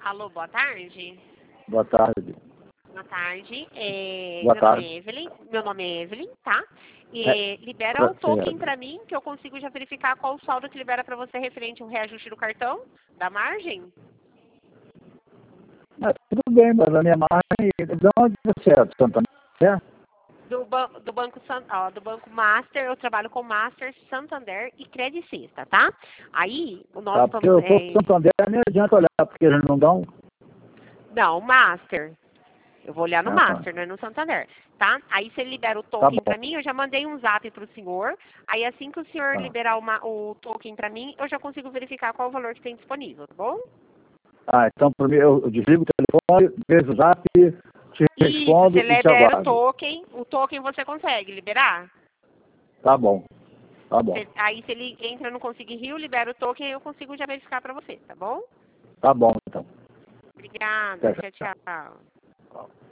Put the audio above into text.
Alô, boa tarde. Boa tarde. Boa tarde. Boa tarde. Meu nome é Evelyn, tá? Libera o token para mim, que eu consigo já verificar qual o saldo que libera para você referente ao reajuste do cartão, da margem. Tudo bem, mas a minha margem... De onde você é? Do Santander? Do Banco Master, eu trabalho com Master, Santander e Credicista, tá? Aí, o nosso... Porque eu for pro Santander, nem adianta olhar, porque eles não dão... Não, Master. Eu vou olhar no Master, não é no Santander, tá? Aí você libera o token para mim, eu já mandei um zap para o senhor. Aí assim que o senhor liberar o token para mim, eu já consigo verificar qual o valor que tem disponível, tá bom? Então por mim, eu desligo o telefone, vejo o zap, te respondo você e te libera aguardo. o token você consegue liberar? Tá bom, tá bom. Aí se ele entra no Consigo Rio, libera o token, aí eu consigo já verificar para você, tá bom? Tá bom, então. Obrigada, tchau, tchau.